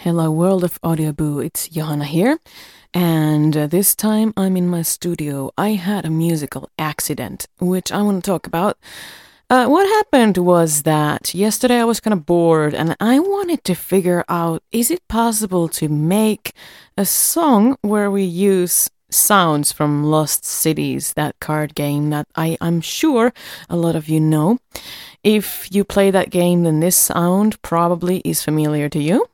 Hello, world of Audioboo. It's Johanna here, and this time I'm in my studio. I had a musical accident, which I want to talk about. What happened was that yesterday I was kind of bored, and I wanted to figure out, is it possible to make a song where we use sounds from Lost Cities, that card game that I'm sure a lot of you know. If you play that game, then this sound probably is familiar to you.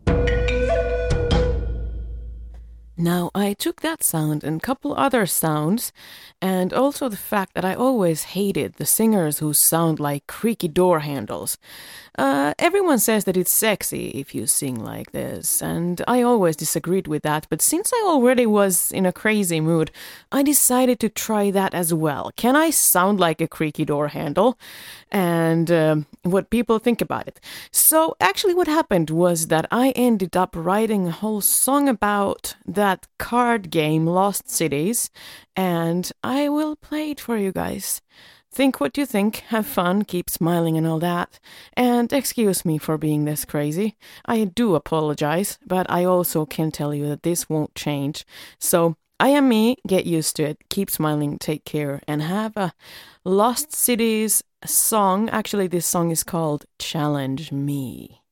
Now, I took that sound and a couple other sounds, and also the fact that I always hated the singers who sound like creaky door handles. Everyone says that it's sexy if you sing like this, and I always disagreed with that, but since I already was in a crazy mood, I decided to try that as well. Can I sound like a creaky door handle? And what people think about it. So actually what happened was that I ended up writing a whole song about that card game Lost Cities, and I will play it for you guys. Think what you think, have fun, keep smiling and all that. And excuse me for being this crazy. I do apologize, but I also can tell you that this won't change. So I am me, get used to it, keep smiling, take care, and have a Lost Cities song. Actually, this song is called Challenge Me.